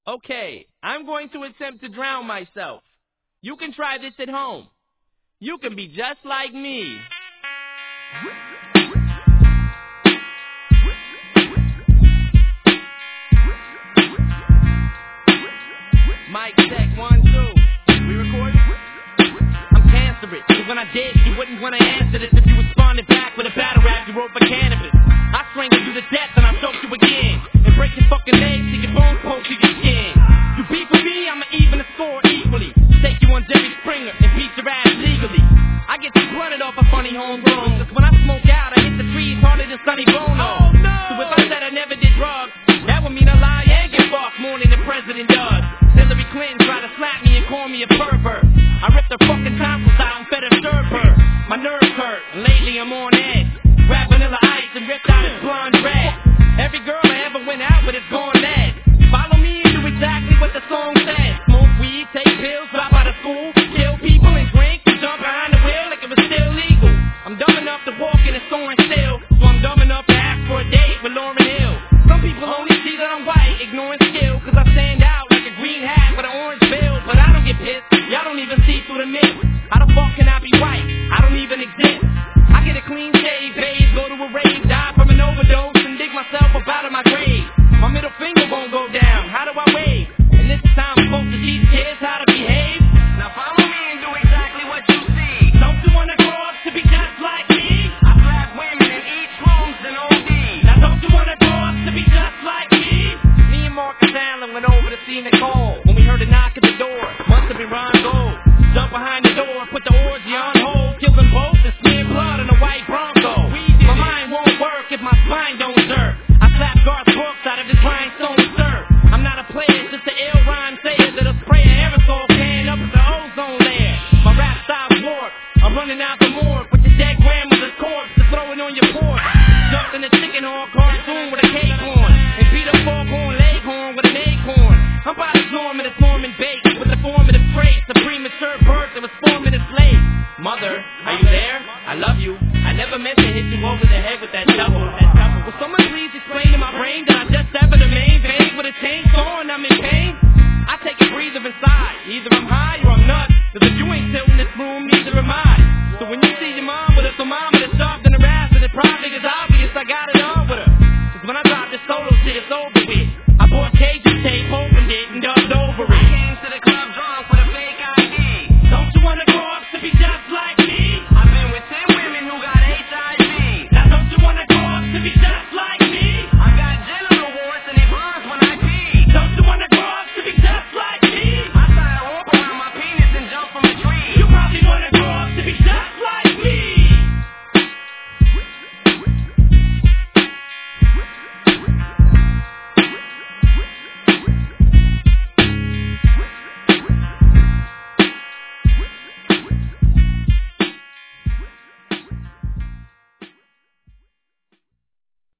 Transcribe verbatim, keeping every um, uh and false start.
Okay, I'm going to attempt to drown myself. You can try this at home. You can be just like me. Mic check, one, two. We recording? I'm cancerous, so when I did, you wouldn't want to answer this if you responded back with a battle rap you wrote for cannabis. I strangled you to death and I choked you again. And break your fucking legs till your bones poke to your skin. You beef with me, I'ma even the score equally. Take you on Jerry Springer and beat your ass legally. I get you blunted off a funny homegrown. Cause when I smoke out, I hit the trees harder than Sonny Bono. Oh, no. So if I said I never did drugs, that would mean I lie and get fucked more than the president does. Hillary Clinton tried to slap me and call me a pervert. I ripped her fucking tonsils out and fed her serve her. My nerves hurt, and lately I'm on edge. Grab Vanilla Ice and ripped out his blonde red. Every girl I ever went out with is gone mad. Follow me and do exactly what the song says. Smoke weed, take pills, drop out of school, kill people and drink, and jump behind the wheel like it was still legal. I'm dumb enough to walk in a store and steal, so I'm dumb enough to ask for a date with Lauryn Hill. Some people only see that I'm white, ignoring skill, cause I stand out like a green hat with an orange bill. But I don't get pissed, y'all don't even see through the mist. How the fuck can I be white? I don't even exist. I get a clean shave, bathe, go to a rave, die from an overdose, and dig myself up out of my grave. My middle finger won't go down, how do I wave? And this time I'm supposed to teach kids how to behave. Now follow me and do exactly what you see. Don't you wanna grow up to be just like me? I slap women and eat shrooms and O D. Now don't you wanna grow up to be just like me? Me and Marcus Allen went over to see Nicole when we heard a knock at the door. Must have been Ron Gold. Jump behind the door, put the orgy on hold, kill them both and smear blood on a white Bronco. My mind won't work if my spine don't serve. I slap Garth Brooks out of his rhinestone serve. I'm not a player, just an ill rhyme sayer that'll spray an aerosol can up at the ozone layer. My rap style's warped. I'm running out the morgue with your dead grandmother's corpse to throw it on your porch. Jumped in a chicken horn cartoon with a cake horn and beat a foghorn leghorn with an acorn. I'm by the Norman, it's Norman Bates with the formative traits of premature birth that was four minutes late. Mother, are you there? I love you. I never meant to hit you over the head with that shovel. Will someone please explain to my brain that I just severed the main vein with a chainsaw and I'm in pain? I take a breather inside. Either I'm high or I'm nuts. Cause if you ain't still in this room, neither am I. So when you see your mom with a thermometer,